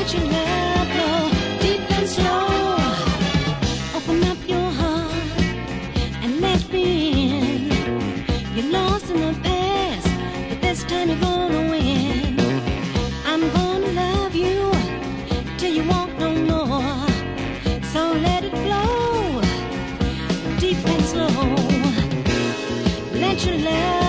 let your love flow deep and slow. Open up your heart and let me in. You're lost in the past, but this time you're gonna win. I'm gonna love you till you want no more. So let it flow deep and slow. Let your love